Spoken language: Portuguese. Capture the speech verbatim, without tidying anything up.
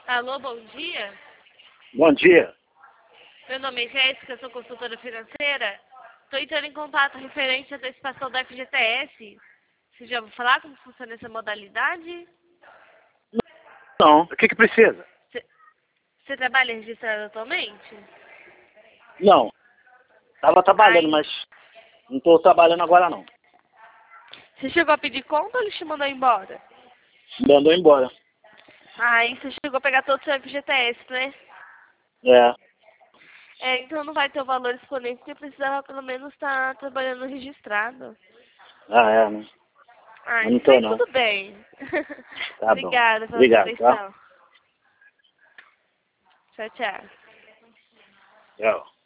Alô, bom dia. Bom dia. Meu nome é Jéssica, eu sou consultora financeira. Estou entrando em contato referente à antecipação da F G T S. Você já ouviu falar como funciona essa modalidade? Não, o que que precisa? Você, você trabalha registrado atualmente? Não, estava trabalhando, Ai, mas não estou trabalhando agora não. você chegou a pedir conta ou ele te mandou embora? Mandou embora. Aí você chegou a pegar todo o seu F G T S, né? É. É, então não vai ter o valor disponível porque precisava pelo menos estar trabalhando registrado. Ah, é, né? Ah, Eu não tô mas não. tudo bem. Tá bom. Obrigada pela sua Obrigado, tá? atenção. Tchau, tchau. Tchau.